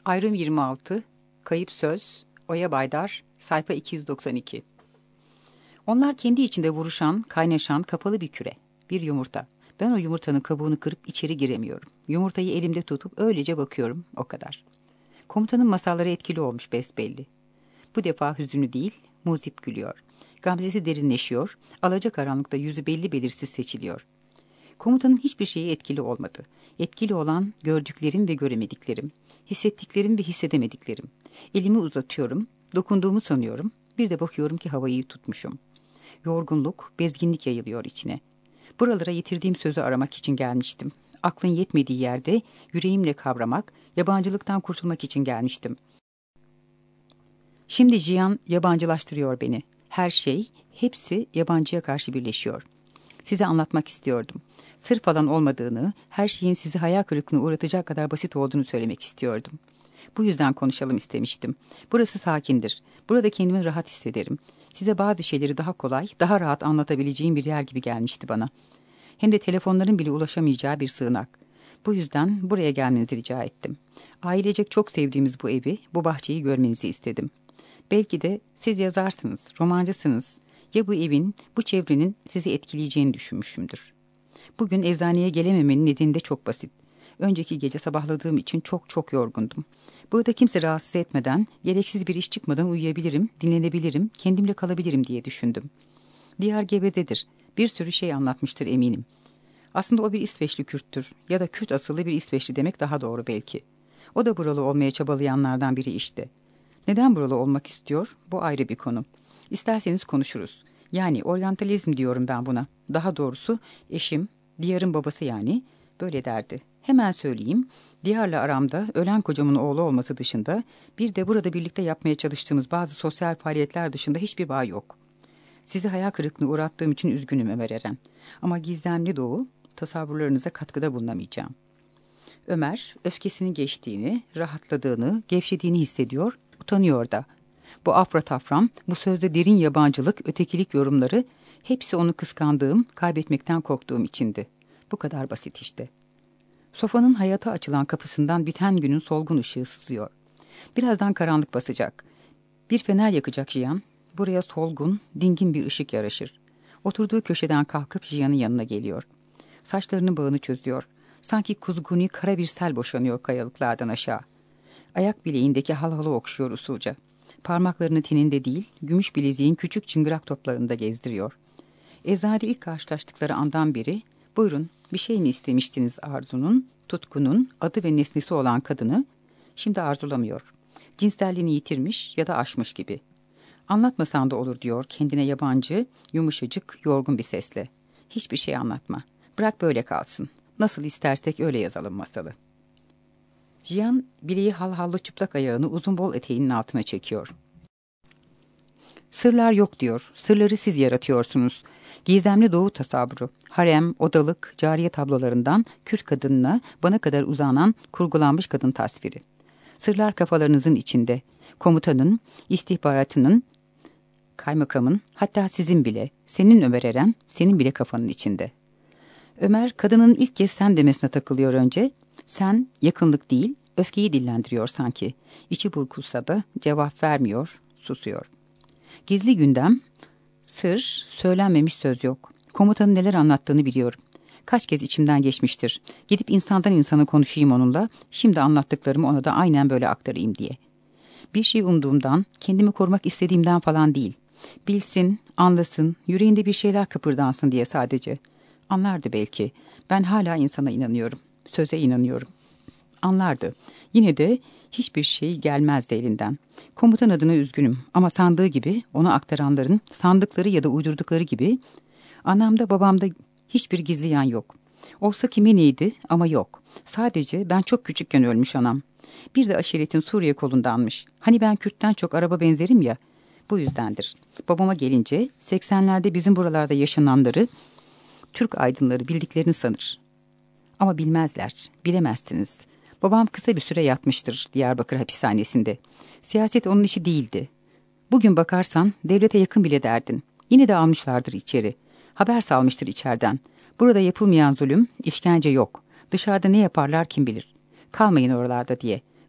Ayrım 26, Kayıp Söz, Oya Baydar, sayfa 292. Onlar kendi içinde vuruşan, kaynaşan kapalı bir küre, bir yumurta. Ben o yumurtanın kabuğunu kırıp içeri giremiyorum. Yumurtayı elimde tutup öylece bakıyorum, o kadar. Komutanın masalları etkili olmuş besbelli. Bu defa hüzünlü değil, muzip gülüyor. Gamzesi derinleşiyor, alacakaranlıkta yüzü belli belirsiz seçiliyor. Komutanın hiçbir şeyi etkili olmadı. Etkili olan gördüklerim ve göremediklerim, hissettiklerim ve hissedemediklerim. Elimi uzatıyorum, dokunduğumu sanıyorum, bir de bakıyorum ki havayı tutmuşum. Yorgunluk, bezginlik yayılıyor içine. Buralara yitirdiğim sözü aramak için gelmiştim. Aklın yetmediği yerde yüreğimle kavramak, yabancılıktan kurtulmak için gelmiştim. Şimdi Cihan yabancılaştırıyor beni. Her şey, hepsi yabancıya karşı birleşiyor. Size anlatmak istiyordum. Sır falan olmadığını, her şeyin sizi hayal kırıklığına uğratacak kadar basit olduğunu söylemek istiyordum. Bu yüzden konuşalım istemiştim. Burası sakindir. Burada kendimi rahat hissederim. Size bazı şeyleri daha kolay, daha rahat anlatabileceğim bir yer gibi gelmişti bana. Hem de telefonların bile ulaşamayacağı bir sığınak. Bu yüzden buraya gelmenizi rica ettim. Ailecek çok sevdiğimiz bu evi, bu bahçeyi görmenizi istedim. Belki de siz yazarsınız, romancısınız. Ya bu evin, bu çevrenin sizi etkileyeceğini düşünmüşümdür. Bugün eczaneye gelememenin nedeni de çok basit. Önceki gece sabahladığım için çok yorgundum. Burada kimse rahatsız etmeden, gereksiz bir iş çıkmadan uyuyabilirim, dinlenebilirim, kendimle kalabilirim diye düşündüm. Diyar gebededir. Bir sürü şey anlatmıştır eminim. Aslında o bir İsveçli Kürttür ya da Kürt asıllı bir İsveçli demek daha doğru belki. O da buralı olmaya çabalayanlardan biri işte. Neden buralı olmak istiyor? Bu ayrı bir konu. İsterseniz konuşuruz. Yani oryantalizm diyorum ben buna. Daha doğrusu eşim, Diyar'ın babası yani, böyle derdi. Hemen söyleyeyim, Diyar'la aramda ölen kocamın oğlu olması dışında bir de burada birlikte yapmaya çalıştığımız bazı sosyal faaliyetler dışında hiçbir bağ yok. Sizi hayal kırıklığına uğrattığım için üzgünüm Ömer Eren. Ama gizemli Doğu, tasavvurlarınıza katkıda bulunamayacağım. Ömer, öfkesinin geçtiğini, rahatladığını, gevşediğini hissediyor, utanıyor da. Bu afra-tafram, bu sözde derin yabancılık, ötekilik yorumları hepsi onu kıskandığım, kaybetmekten korktuğum içindi. Bu kadar basit işte. Sofanın hayata açılan kapısından biten günün solgun ışığı sızıyor. Birazdan karanlık basacak. Bir fener yakacak Cihan. Buraya solgun, dingin bir ışık yaraşır. Oturduğu köşeden kalkıp Cihan'ın yanına geliyor. Saçlarının bağını çözüyor. Sanki kuzguni kara bir sel boşanıyor kayalıklardan aşağı. Ayak bileğindeki halhalı okşuyor usulca. Parmaklarını teninde değil, gümüş bileziğin küçük çıngırak toplarında gezdiriyor. Eczanede ilk karşılaştıkları andan beri, buyurun bir şey mi istemiştiniz Arzu'nun, tutkunun adı ve nesnesi olan kadını, şimdi arzulamıyor. Cinselliğini yitirmiş ya da aşmış gibi. Anlatmasan da olur diyor kendine yabancı, yumuşacık, yorgun bir sesle. Hiçbir şey anlatma. Bırak böyle kalsın. Nasıl istersek öyle yazalım masalı. Cihan bileği halhallı çıplak ayağını uzun bol eteğinin altına çekiyor. Sırlar yok diyor. Sırları siz yaratıyorsunuz. Gizemli doğu tasavvuru, harem, odalık, cariye tablolarından Kürt kadınına bana kadar uzanan kurgulanmış kadın tasviri. Sırlar kafalarınızın içinde. Komutanın, istihbaratının, kaymakamın, hatta sizin bile, senin Ömer Eren, senin bile kafanın içinde. Ömer kadının ilk kez sen demesine takılıyor önce. Sen yakınlık değil, öfkeyi dillendiriyor sanki. İçi burkulsa da cevap vermiyor, susuyor. Gizli gündem, sır, söylenmemiş söz yok. Komutanın neler anlattığını biliyorum. Kaç kez içimden geçmiştir. Gidip insandan insana konuşayım onunla, şimdi anlattıklarımı ona da aynen böyle aktarayım diye. Bir şey umduğumdan, kendimi korumak istediğimden falan değil. Bilsin, anlasın, yüreğinde bir şeyler kıpırdansın diye sadece. Anlardı belki. Ben hala insana inanıyorum. Söze inanıyorum. Anlardı. Yine de hiçbir şey gelmezdi elinden. Komutan adına üzgünüm ama sandığı gibi, ona aktaranların sandıkları ya da uydurdukları gibi anamda babamda hiçbir gizli yan yok. Olsa kime neydi ama yok. Sadece ben çok küçükken ölmüş anam. Bir de aşiretin Suriye kolundanmış. Hani ben Kürt'ten çok araba benzerim ya. Bu yüzdendir. Babama gelince 80'lerde bizim buralarda yaşananları Türk aydınları bildiklerini sanır. Ama bilmezler, bilemezsiniz. Babam kısa bir süre yatmıştır Diyarbakır hapishanesinde. Siyaset onun işi değildi. Bugün bakarsan devlete yakın bile derdin. Yine de almışlardır içeri. Haber salmıştır içeriden. Burada yapılmayan zulüm, işkence yok. Dışarıda ne yaparlar kim bilir. Kalmayın oralarda diye.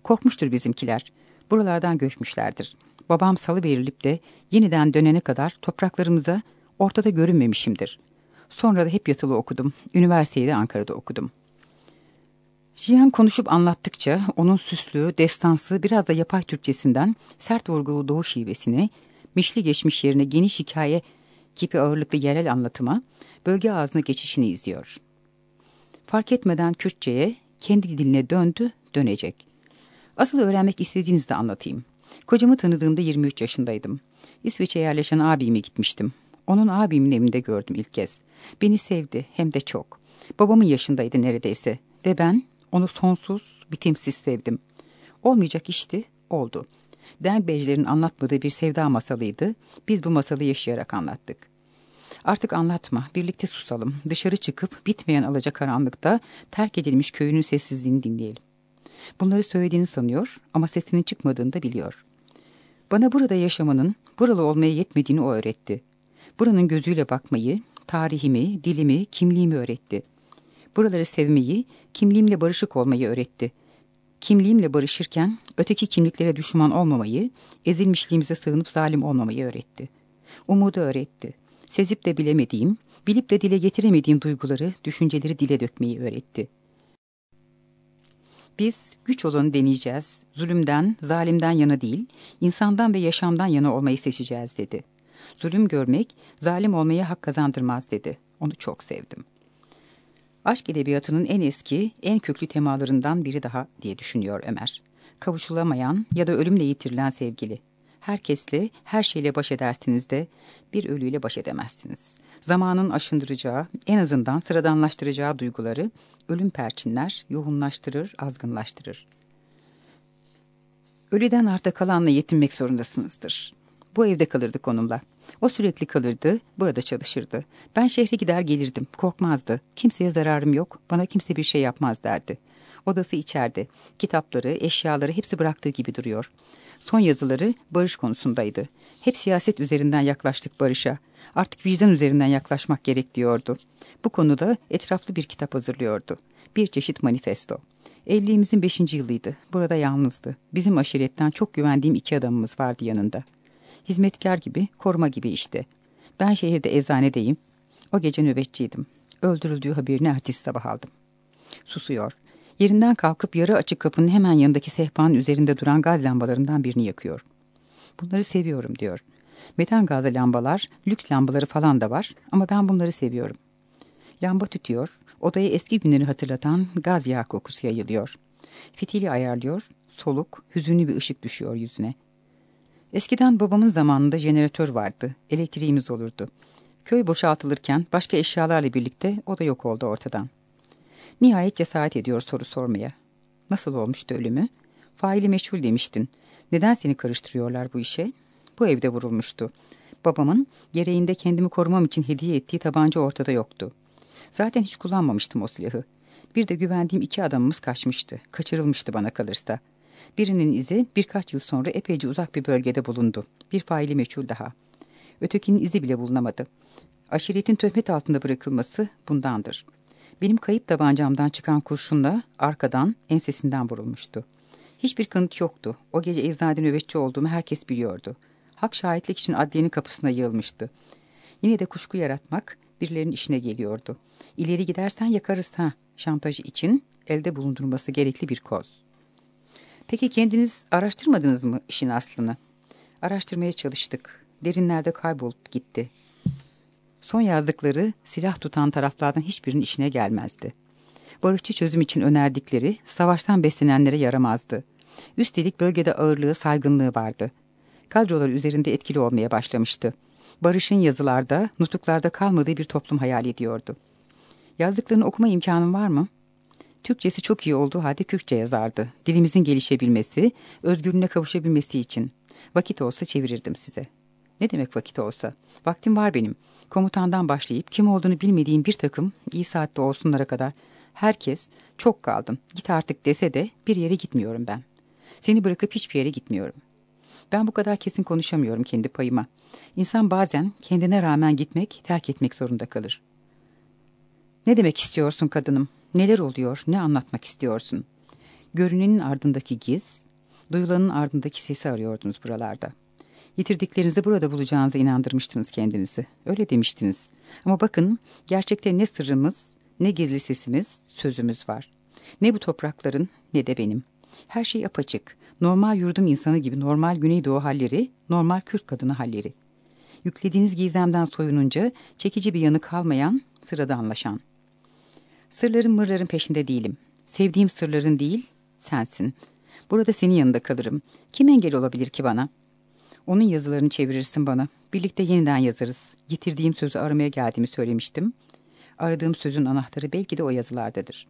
Korkmuştur bizimkiler. Buralardan göçmüşlerdir. Babam salıverilip de yeniden dönene kadar topraklarımıza ortada görünmemişimdir. Sonra da hep yatılı okudum. Üniversiteyi de Ankara'da okudum. Cihan konuşup anlattıkça onun süslü, destansı, biraz da yapay Türkçesinden sert vurgulu doğu şivesine, mişli geçmiş yerine geniş hikaye gibi ağırlıklı yerel anlatıma, bölge ağzına geçişini izliyor. Fark etmeden Kürtçe'ye, kendi diline döndü, dönecek. Asıl öğrenmek istediğinizde anlatayım. Kocamı tanıdığımda 23 yaşındaydım. İsveç'e yerleşen abime gitmiştim. Onun abimin evinde gördüm ilk kez. Beni sevdi, hem de çok. Babamın yaşındaydı neredeyse ve ben onu sonsuz, bitimsiz sevdim. Olmayacak işti, oldu. Dengbejlerin anlatmadığı bir sevda masalıydı. Biz bu masalı yaşayarak anlattık. Artık anlatma, birlikte susalım. Dışarı çıkıp bitmeyen alacakaranlıkta terk edilmiş köyünün sessizliğini dinleyelim. Bunları söylediğini sanıyor ama sesinin çıkmadığını da biliyor. Bana burada yaşamanın, buralı olmaya yetmediğini o öğretti. Buranın gözüyle bakmayı, tarihimi, dilimi, kimliğimi öğretti. Buraları sevmeyi, kimliğimle barışık olmayı öğretti. Kimliğimle barışırken öteki kimliklere düşman olmamayı, ezilmişliğimize sığınıp zalim olmamayı öğretti. Umudu öğretti. Sezip de bilemediğim, bilip de dile getiremediğim duyguları, düşünceleri dile dökmeyi öğretti. Biz güç olanı deneyeceğiz, zulümden, zalimden yana değil, insandan ve yaşamdan yana olmayı seçeceğiz dedi. Zulüm görmek, zalim olmaya hak kazandırmaz dedi. Onu çok sevdim. Aşk edebiyatının en eski, en köklü temalarından biri daha diye düşünüyor Ömer. Kavuşulamayan ya da ölümle yitirilen sevgili. Herkesle, her şeyle baş edersiniz de bir ölüyle baş edemezsiniz. Zamanın aşındıracağı, en azından sıradanlaştıracağı duyguları ölüm perçinler, yoğunlaştırır, azgınlaştırır. Ölüden arta kalanla yetinmek zorundasınızdır. Bu evde kalırdık onunla. O sürekli kalırdı, burada çalışırdı. Ben şehre gider gelirdim, korkmazdı. Kimseye zararım yok, bana kimse bir şey yapmaz derdi. Odası içeride, kitapları, eşyaları hepsi bıraktığı gibi duruyor. Son yazıları barış konusundaydı. Hep siyaset üzerinden yaklaştık barışa. Artık vicdan üzerinden yaklaşmak gerek diyordu. Bu konuda etraflı bir kitap hazırlıyordu. Bir çeşit manifesto. Evliliğimizin 5. yılıydı. Burada yalnızdı. Bizim aşiretten çok güvendiğim 2 adamımız vardı yanında. Hizmetkar gibi, koruma gibi işte. Ben şehirde eczanedeyim. O gece nöbetçiydim. Öldürüldüğü haberini ertesi sabah aldım. Susuyor. Yerinden kalkıp yarı açık kapının hemen yanındaki sehpanın üzerinde duran gaz lambalarından birini yakıyor. Bunları seviyorum diyor. Metan gazlı lambalar, lüks lambaları falan da var ama ben bunları seviyorum. Lamba tütüyor. Odaya eski günleri hatırlatan gaz yağı kokusu yayılıyor. Fitili ayarlıyor. Soluk, hüzünlü bir ışık düşüyor yüzüne. Eskiden babamın zamanında jeneratör vardı. Elektriğimiz olurdu. Köy boşaltılırken başka eşyalarla birlikte o da yok oldu ortadan. Nihayet cesaret ediyor soru sormaya. Nasıl olmuştu ölümü? Faili meçhul demiştin. Neden seni karıştırıyorlar bu işe? Bu evde vurulmuştu. Babamın gereğinde kendimi korumam için hediye ettiği tabanca ortada yoktu. Zaten hiç kullanmamıştım o silahı. Bir de güvendiğim 2 adamımız kaçmıştı. Kaçırılmıştı bana kalırsa. Birinin izi birkaç yıl sonra epeyce uzak bir bölgede bulundu. Bir faili meçhul daha. Ötekinin izi bile bulunamadı. Aşiretin töhmet altında bırakılması bundandır. Benim kayıp tabancamdan çıkan kurşunla arkadan, ensesinden vurulmuştu. Hiçbir kanıt yoktu. O gece eczanede nöbetçi olduğumu herkes biliyordu. Hak şahitlik için adliyenin kapısına yığılmıştı. Yine de kuşku yaratmak birilerinin işine geliyordu. İleri gidersen yakarız ha, şantajı için elde bulundurulması gerekli bir koz. Peki kendiniz araştırmadınız mı işin aslını? Araştırmaya çalıştık. Derinlerde kaybolup gitti. Son yazdıkları silah tutan taraflardan hiçbirinin işine gelmezdi. Barışçı çözüm için önerdikleri savaştan beslenenlere yaramazdı. Üstelik bölgede ağırlığı, saygınlığı vardı. Kadroları üzerinde etkili olmaya başlamıştı. Barış'ın yazılarda, nutuklarda kalmadığı bir toplum hayal ediyordu. Yazdıklarını okuma imkanın var mı? Türkçesi çok iyi olduğu halde Kürtçe yazardı. Dilimizin gelişebilmesi, özgürlüğüne kavuşabilmesi için. Vakit olsa çevirirdim size. Ne demek vakit olsa? Vaktim var benim. Komutandan başlayıp kim olduğunu bilmediğim bir takım, iyi saatte olsunlara kadar herkes çok kaldım, git artık dese de bir yere gitmiyorum ben. Seni bırakıp hiçbir yere gitmiyorum. Ben bu kadar kesin konuşamıyorum kendi payıma. İnsan bazen kendine rağmen gitmek, terk etmek zorunda kalır. Ne demek istiyorsun kadınım? Neler oluyor? Ne anlatmak istiyorsun? Görünenin ardındaki giz, duyulanın ardındaki sesi arıyordunuz buralarda. Yitirdiklerinizi burada bulacağınıza inandırmıştınız kendinizi. Öyle demiştiniz. Ama bakın, gerçekte ne sırrımız, ne gizli sesimiz, sözümüz var. Ne bu toprakların ne de benim. Her şey apaçık. Normal yurdum insanı gibi normal Güneydoğu halleri, normal Kürt kadını halleri. Yüklediğiniz gizemden soyununca çekici bir yanı kalmayan, sıradanlaşan. Sırların mırların peşinde değilim. Sevdiğim sırların değil, sensin. Burada senin yanında kalırım. Kim engel olabilir ki bana? Onun yazılarını çevirirsin bana. Birlikte yeniden yazarız. Yitirdiğim sözü aramaya geldiğimi söylemiştim. Aradığım sözün anahtarı belki de o yazılardadır.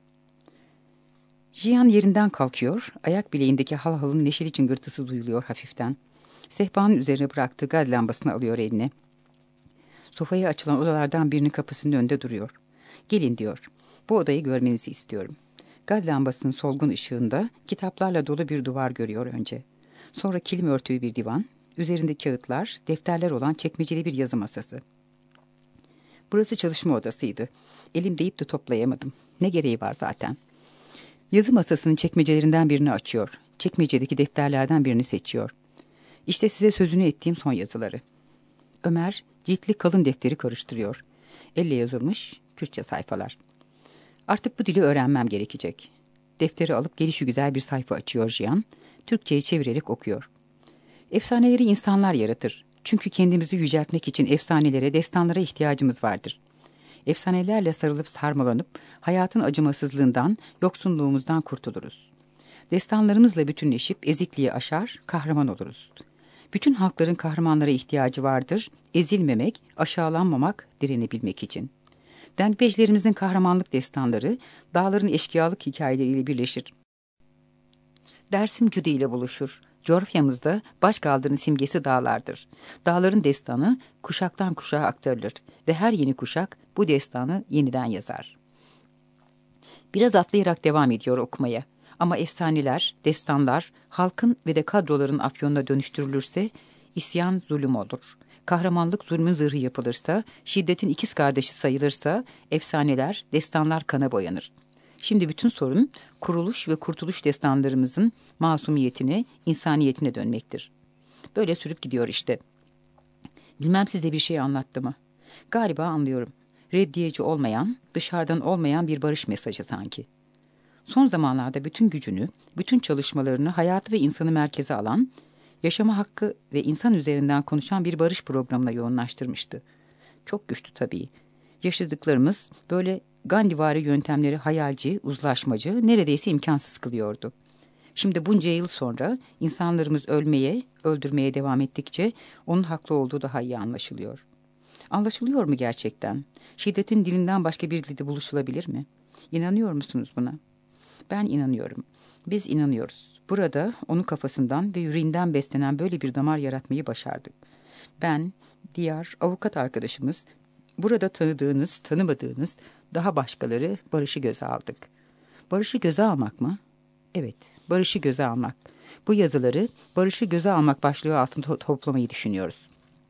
Jiyan yerinden kalkıyor. Ayak bileğindeki halhalın neşeli çıngırtısı duyuluyor hafiften. Sehpanın üzerine bıraktığı gaz lambasını alıyor eline. Sofaya açılan odalardan birinin kapısının önünde duruyor. Gelin diyor. Bu odayı görmenizi istiyorum. Gaz lambasının solgun ışığında kitaplarla dolu bir duvar görüyor önce. Sonra kilim örtülü bir divan, üzerinde kağıtlar, defterler olan çekmeceli bir yazı masası. Burası çalışma odasıydı. Elim deyip de toplayamadım. Ne gereği var zaten. Yazı masasının çekmecelerinden birini açıyor. Çekmecedeki defterlerden birini seçiyor. İşte size sözünü ettiğim son yazıları. Ömer ciltli kalın defteri karıştırıyor. Elle yazılmış Kürtçe sayfalar. Artık bu dili öğrenmem gerekecek. Defteri alıp gelişigüzel bir sayfa açıyor Jiyan. Türkçe'ye çevirerek okuyor. Efsaneleri insanlar yaratır. Çünkü kendimizi yüceltmek için efsanelere, destanlara ihtiyacımız vardır. Efsanelerle sarılıp sarmalanıp hayatın acımasızlığından, yoksunluğumuzdan kurtuluruz. Destanlarımızla bütünleşip ezikliği aşar, kahraman oluruz. Bütün halkların kahramanlara ihtiyacı vardır. Ezilmemek, aşağılanmamak, direnebilmek için. Denkbejlerimizin kahramanlık destanları, dağların eşkıyalık hikayeleriyle birleşir. Dersim Cudi ile buluşur. Coğrafyamızda başkaldırının simgesi dağlardır. Dağların destanı kuşaktan kuşağa aktarılır ve her yeni kuşak bu destanı yeniden yazar. Biraz atlayarak devam ediyor okumaya. Ama efsaneler, destanlar, halkın ve de kadroların afyonuna dönüştürülürse isyan zulüm olur. Kahramanlık zulmün zırhı yapılırsa, şiddetin ikiz kardeşi sayılırsa efsaneler, destanlar kana boyanır. Şimdi bütün sorun kuruluş ve kurtuluş destanlarımızın masumiyetine, insaniyetine dönmektir. Böyle sürüp gidiyor işte. Bilmem size bir şey anlattı mı? Galiba anlıyorum. Reddiyeci olmayan, dışarıdan olmayan bir barış mesajı sanki. Son zamanlarda bütün gücünü, bütün çalışmalarını hayatı ve insanı merkeze alan, yaşama hakkı ve insan üzerinden konuşan bir barış programına yoğunlaştırmıştı. Çok güçlü tabii. Yaşadıklarımız böyle Gandhivari yöntemleri hayalci, uzlaşmacı, neredeyse imkansız kılıyordu. Şimdi bunca yıl sonra insanlarımız ölmeye, öldürmeye devam ettikçe onun haklı olduğu daha iyi anlaşılıyor. Anlaşılıyor mu gerçekten? Şiddetin dilinden başka bir dilde buluşulabilir mi? İnanıyor musunuz buna? Ben inanıyorum. Biz inanıyoruz. Burada onun kafasından ve yüreğinden beslenen böyle bir damar yaratmayı başardık. Ben, diğer avukat arkadaşımız, burada tanıdığınız, tanımadığınız daha başkaları barışı göze aldık. Barışı göze almak mı? Evet, barışı göze almak. Bu yazıları barışı göze almak başlığı altında toplamayı düşünüyoruz.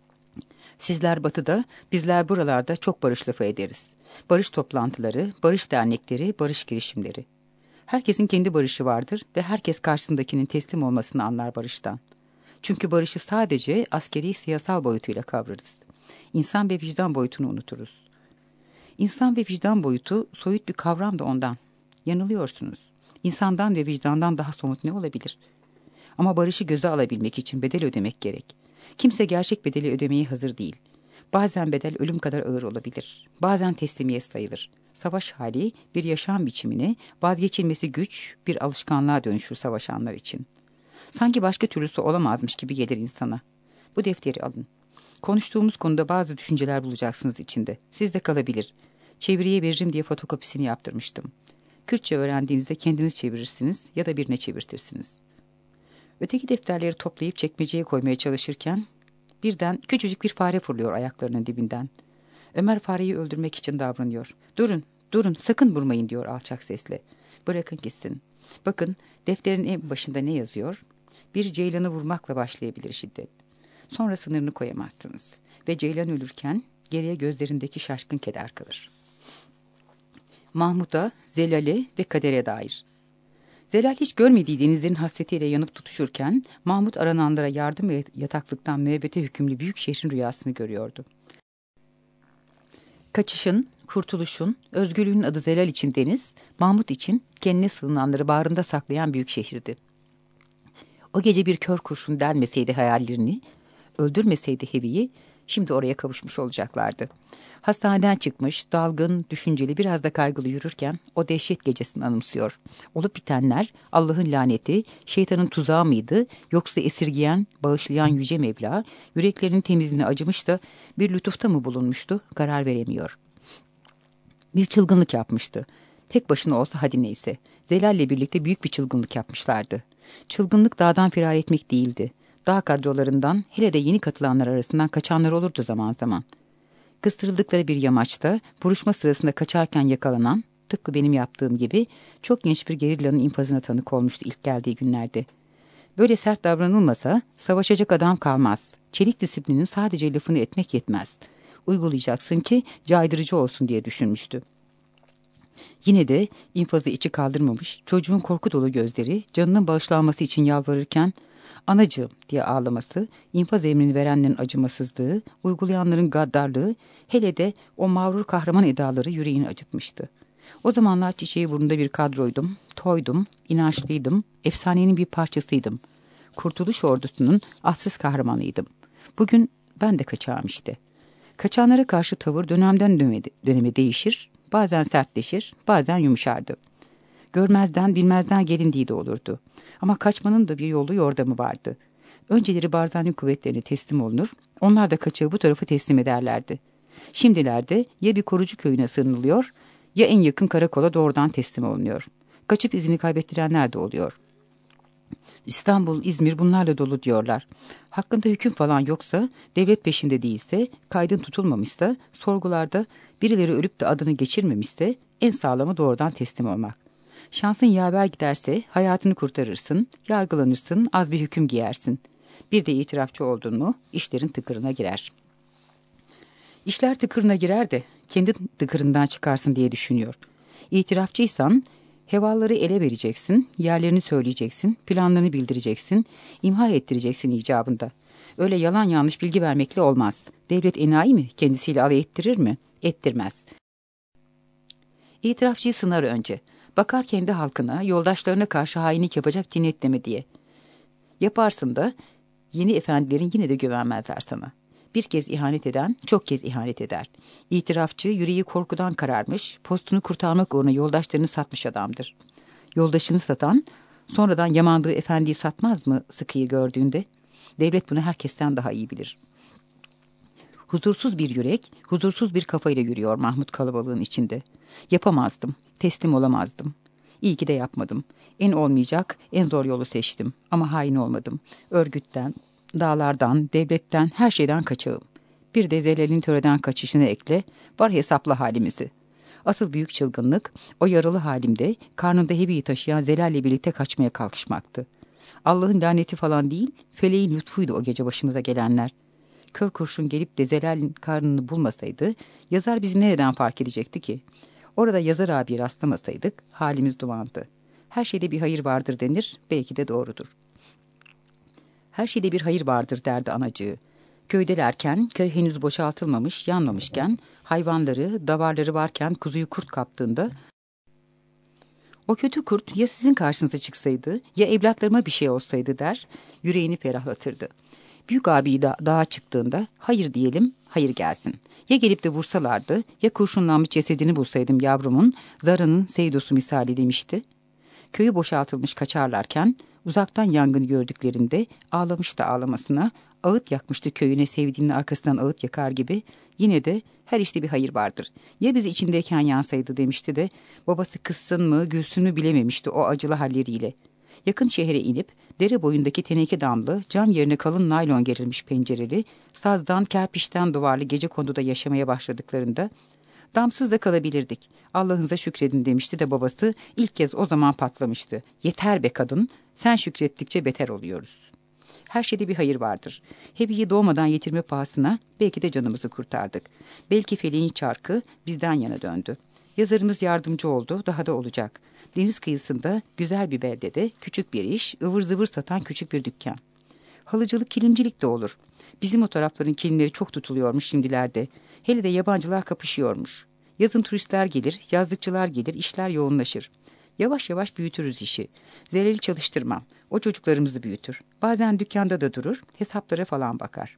Sizler batıda, bizler buralarda çok barış lafı ederiz. Barış toplantıları, barış dernekleri, barış girişimleri. Herkesin kendi barışı vardır ve herkes karşısındakinin teslim olmasını anlar barıştan. Çünkü barışı sadece askeri siyasal boyutuyla kavrarız. İnsan ve vicdan boyutunu unuturuz. İnsan ve vicdan boyutu soyut bir kavram da ondan. Yanılıyorsunuz. İnsandan ve vicdandan daha somut ne olabilir? Ama barışı göze alabilmek için bedel ödemek gerek. Kimse gerçek bedeli ödemeye hazır değil. Bazen bedel ölüm kadar ağır olabilir. Bazen teslimiyet sayılır. Savaş hali bir yaşam biçimini, vazgeçilmesi güç bir alışkanlığa dönüşür savaşanlar için. Sanki başka türlüsü olamazmış gibi gelir insana. Bu defteri alın. Konuştuğumuz konuda bazı düşünceler bulacaksınız içinde. Sizde kalabilir. Çeviriye veririm diye fotokopisini yaptırmıştım. Kürtçe öğrendiğinizde kendiniz çevirirsiniz ya da birine çevirtirsiniz. Öteki defterleri toplayıp çekmeceye koymaya çalışırken birden küçücük bir fare fırlıyor ayaklarının dibinden. Ömer fareyi öldürmek için davranıyor. Durun, durun, sakın vurmayın diyor alçak sesle. Bırakın gitsin. Bakın defterin en başında ne yazıyor? Bir ceylanı vurmakla başlayabilir şiddet. Sonra sınırını koyamazsınız. Ve ceylan ölürken geriye gözlerindeki şaşkın keder kalır. Mahmut'a, Zelal'e ve Kader'e dair. Zelal hiç görmediği denizlerin hasretiyle yanıp tutuşurken Mahmut arananlara yardım ve yataklıktan müebbete hükümlü büyük şehrin rüyasını görüyordu. Kaçışın, kurtuluşun, özgürlüğün adı Zelal için deniz, Mahmut için kendine sığınanları bağrında saklayan büyük şehirdi. O gece bir kör kurşun delmeseydi hayallerini, öldürmeseydi Hebi'yi, şimdi oraya kavuşmuş olacaklardı. Hastaneden çıkmış, dalgın, düşünceli, biraz da kaygılı yürürken o dehşet gecesini anımsıyor. Olup bitenler Allah'ın laneti, şeytanın tuzağı mıydı, yoksa esirgiyen, bağışlayan yüce Mevla, yüreklerinin temizliğine acımış da bir lütufta mı bulunmuştu, karar veremiyor. Bir çılgınlık yapmıştı. Tek başına olsa hadi neyse. Zelal'le birlikte büyük bir çılgınlık yapmışlardı. Çılgınlık dağdan firar etmek değildi. Dağ kadrolarından, hele de yeni katılanlar arasından kaçanlar olurdu zaman zaman. Kıstırıldıkları bir yamaçta, vuruşma sırasında kaçarken yakalanan, tıpkı benim yaptığım gibi, çok genç bir gerillanın infazına tanık olmuştu ilk geldiği günlerde. Böyle sert davranılmasa, savaşacak adam kalmaz. Çelik disiplinin sadece lafını etmek yetmez. Uygulayacaksın ki caydırıcı olsun diye düşünmüştü. Yine de infazı içi kaldırmamış, çocuğun korku dolu gözleri canının bağışlanması için yalvarırken "Anacığım" diye ağlaması, infaz emrini verenlerin acımasızlığı, uygulayanların gaddarlığı, hele de o mağrur kahraman edaları yüreğini acıtmıştı. O zamanlar çiçeği burnunda bir kadroydum, toydum, inançlıydım, efsanenin bir parçasıydım. Kurtuluş ordusunun atsız kahramanıydım. Bugün ben de kaçağım işte. Kaçanlara karşı tavır dönemden döneme değişir, bazen sertleşir, bazen yumuşardı. Görmezden bilmezden gelindiği de olurdu. Ama kaçmanın da bir yolu yordamı vardı. Önceleri Barzani kuvvetlerine teslim olunur, onlar da kaçağı bu tarafı teslim ederlerdi. Şimdilerde ya bir korucu köyüne sığınılıyor, ya en yakın karakola doğrudan teslim olunuyor. Kaçıp izini kaybettirenler de oluyor. İstanbul, İzmir bunlarla dolu diyorlar. Hakkında hüküm falan yoksa, devlet peşinde değilse, kaydın tutulmamışsa, sorgularda birileri ölüp de adını geçirmemişse, en sağlamı doğrudan teslim olmak. Şansın yaver giderse hayatını kurtarırsın, yargılanırsın, az bir hüküm giyersin. Bir de itirafçı oldun mu işlerin tıkırına girer. İşler tıkırına girer de kendi tıkırından çıkarsın diye düşünüyor. İtirafçıysan hevaları ele vereceksin, yerlerini söyleyeceksin, planlarını bildireceksin, imha ettireceksin icabında. Öyle yalan yanlış bilgi vermekle olmaz. Devlet enayi mi? Kendisiyle alay ettirir mi? Ettirmez. İtirafçıyı sınar önce. Bakar kendi halkına, yoldaşlarına karşı hainlik yapacak cinnetleme diye. Yaparsın da yeni efendilerin yine de güvenmezler sana. Bir kez ihanet eden çok kez ihanet eder. İtirafçı yüreği korkudan kararmış, postunu kurtarmak uğruna yoldaşlarını satmış adamdır. Yoldaşını satan sonradan yamandığı efendiyi satmaz mı sıkıyı gördüğünde? Devlet bunu herkesten daha iyi bilir. Huzursuz bir yürek, huzursuz bir kafayla yürüyor Mahmut kalabalığın içinde. Yapamazdım, teslim olamazdım. İyi ki de yapmadım. En olmayacak, en zor yolu seçtim. Ama hain olmadım. Örgütten, dağlardan, devletten, her şeyden kaçağım. Bir de Zelal'in töreden kaçışını ekle, var hesapla halimizi. Asıl büyük çılgınlık, o yaralı halimde, karnında Hebi'yi taşıyan Zelal'le birlikte kaçmaya kalkışmaktı. Allah'ın laneti falan değil, feleğin lütfuydu o gece başımıza gelenler. Kör kurşun gelip de Zelal'in karnını bulmasaydı, yazar bizi nereden fark edecekti ki? Orada yazar abiye rastlamasaydık, halimiz dumandı. Her şeyde bir hayır vardır denir, belki de doğrudur. Her şeyde bir hayır vardır derdi anacığı. Köydelerken, köy henüz boşaltılmamış, yanmamışken, hayvanları, davarları varken kuzuyu kurt kaptığında, o kötü kurt ya sizin karşınıza çıksaydı, ya evlatlarıma bir şey olsaydı der, yüreğini ferahlatırdı. Büyük abi dağa çıktığında, hayır diyelim, hayır gelsin. Ya gelip de vursalardı, ya kurşunlanmış cesedini bulsaydım yavrumun, Zara'nın Seydosu misali demişti. Köyü boşaltılmış kaçarlarken, uzaktan yangını gördüklerinde ağlamıştı ağlamasına, ağıt yakmıştı köyüne sevdiğinin arkasından ağıt yakar gibi, yine de her işte bir hayır vardır. Ya biz içindeyken yansaydı demişti de, babası kızsın mı gülsün mü bilememişti o acılı halleriyle. Yakın şehre inip, dere boyundaki teneke damlı, cam yerine kalın naylon gerilmiş pencereli, sazdan, kerpiçten duvarlı gecekonduda yaşamaya başladıklarında, damsız da kalabilirdik. Allah'ınıza şükredin demişti de babası ilk kez o zaman patlamıştı. Yeter be kadın, sen şükrettikçe beter oluyoruz. Her şeyde bir hayır vardır. Hebi'yi doğmadan yitirme pahasına belki de canımızı kurtardık. Belki feleğin çarkı bizden yana döndü. Yazarımız yardımcı oldu, daha da olacak. Deniz kıyısında güzel bir beldede küçük bir iş, ıvır zıvır satan küçük bir dükkan. Halıcılık, kilimcilik de olur. Bizim o tarafların kilimleri çok tutuluyormuş şimdilerde. Hele de yabancılar kapışıyormuş. Yazın turistler gelir, yazlıkçılar gelir, işler yoğunlaşır. Yavaş yavaş büyütürüz işi. Zeleli çalıştırmam. O çocuklarımızı büyütür. Bazen dükkanda da durur, hesaplara falan bakar.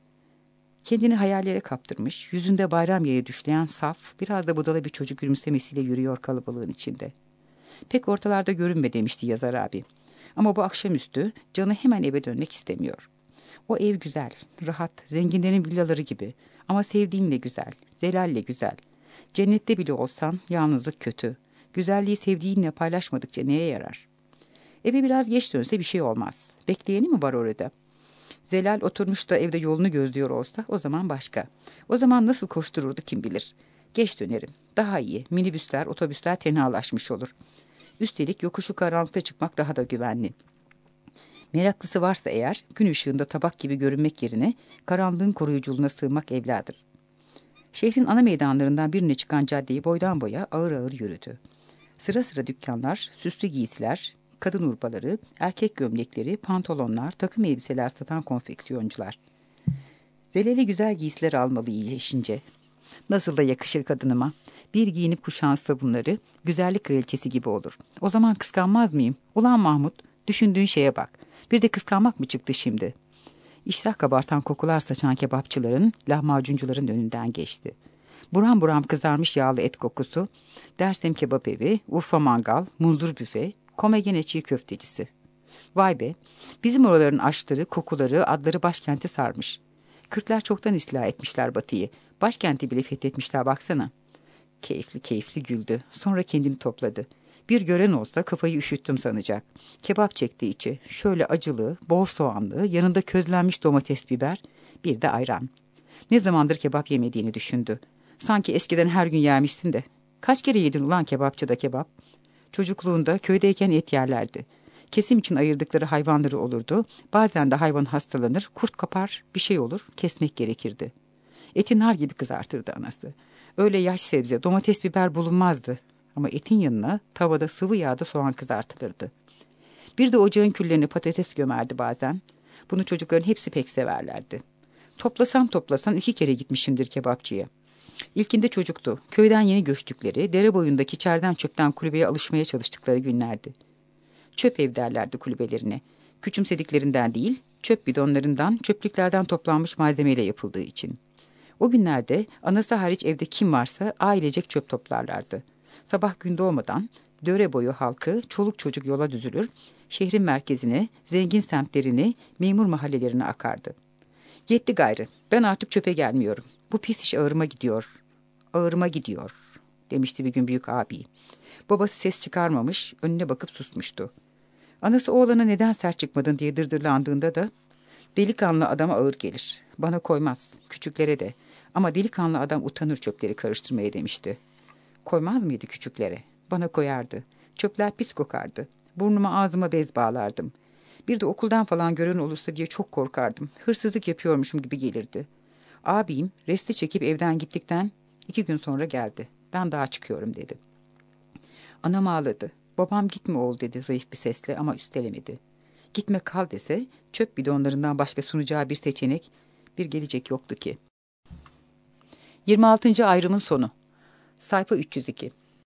Kendini hayallere kaptırmış, yüzünde bayram yeri düşleyen saf, biraz da budala bir çocuk gülümsemesiyle yürüyor kalabalığın içinde. Pek ortalarda görünme demişti yazar abi. Ama bu akşamüstü canı hemen eve dönmek istemiyor. O ev güzel, rahat, zenginlerin villaları gibi. Ama sevdiğinle güzel, Zelal'le güzel. Cennette bile olsan yalnızlık kötü. Güzelliği sevdiğinle paylaşmadıkça neye yarar? Eve biraz geç dönse bir şey olmaz. Bekleyeni mi var orada? Zelal oturmuş da evde yolunu gözlüyor olsa o zaman başka. O zaman nasıl koştururdu kim bilir. Geç dönerim. Daha iyi. Minibüsler, otobüsler tenhalaşmış olur. Üstelik yokuşu karanlıkta çıkmak daha da güvenli. Meraklısı varsa eğer gün ışığında tabak gibi görünmek yerine karanlığın koruyuculuğuna sığmak evladır. Şehrin ana meydanlarından birine çıkan caddeyi boydan boya ağır ağır yürüdü. Sıra sıra dükkanlar, süslü giysiler, kadın urbaları, erkek gömlekleri, pantolonlar, takım elbiseler satan konfeksiyoncular. Zeleli güzel giysiler almalı iyileşince. Nasıl da yakışır kadınıma. Bir giyinip kuşansa bunları, güzellik kraliçesi gibi olur. O zaman kıskanmaz mıyım? Ulan Mahmut, düşündüğün şeye bak. Bir de kıskanmak mı çıktı şimdi? İştah kabartan kokular saçan kebapçıların, lahmacuncuların önünden geçti. Buram buram kızarmış yağlı et kokusu, Dersem kebap evi, Urfa mangal, munzur büfe, Komegene çiğ köftecisi. Vay be, bizim oraların aşları, kokuları, adları başkenti sarmış. Kürtler çoktan istila etmişler batıyı. Başkenti bile fethetmişler baksana. Keyifli keyifli güldü. Sonra kendini topladı. Bir gören olsa kafayı üşüttüm sanacak. Kebap çekti içi. Şöyle acılı, bol soğanlı, yanında közlenmiş domates biber, bir de ayran. Ne zamandır kebap yemediğini düşündü. Sanki eskiden her gün yermişsin de. Kaç kere yedin ulan kebapçıda kebap? Çocukluğunda köydeyken et yerlerdi. Kesim için ayırdıkları hayvanları olurdu. Bazen de hayvan hastalanır, kurt kapar, bir şey olur, kesmek gerekirdi. Eti nar gibi kızartırdı anası. Öyle yaş sebze, domates, biber bulunmazdı. Ama etin yanına tavada sıvı yağda soğan kızartılırdı. Bir de ocağın küllerini patates gömerdi bazen. Bunu çocukların hepsi pek severlerdi. Toplasan 2 kere gitmişimdir kebapçıya. İlkinde çocuktu. Köyden yeni göçtükleri, dere boyundaki çerden çöpten kulübeye alışmaya çalıştıkları günlerdi. Çöp ev derlerdi kulübelerine. Küçümsediklerinden değil, çöp bidonlarından, çöplüklerden toplanmış malzemeyle yapıldığı için. O günlerde anası hariç evde kim varsa ailecek çöp toplarlardı. Sabah gün doğmadan döre boyu halkı çoluk çocuk yola düzülür, şehrin merkezine, zengin semtlerini, memur mahallelerine akardı. Yetti gayrı, ben artık çöpe gelmiyorum. Bu pis iş ağırıma gidiyor. Ağırıma gidiyor, demişti bir gün büyük abi. Babası ses çıkarmamış, önüne bakıp susmuştu. Anası oğlana neden sert çıkmadın diye dırdırlandığında da delikanlı adama ağır gelir. Bana koymaz, küçüklere de. Ama delikanlı adam utanır çöpleri karıştırmaya demişti. Koymaz mıydı küçüklere? Bana koyardı. Çöpler pis kokardı. Burnuma ağzıma bez bağlardım. Bir de okuldan falan gören olursa diye çok korkardım. Hırsızlık yapıyormuşum gibi gelirdi. Abim resti çekip evden gittikten 2 gün sonra geldi. Ben daha çıkıyorum dedi. Anam ağladı. Babam gitme oğul dedi zayıf bir sesle ama üstelemedi. Gitme kal dese çöp bidonlarından başka sunacağı bir seçenek, bir gelecek yoktu ki. 26. ayrımın sonu. Sayfa 302.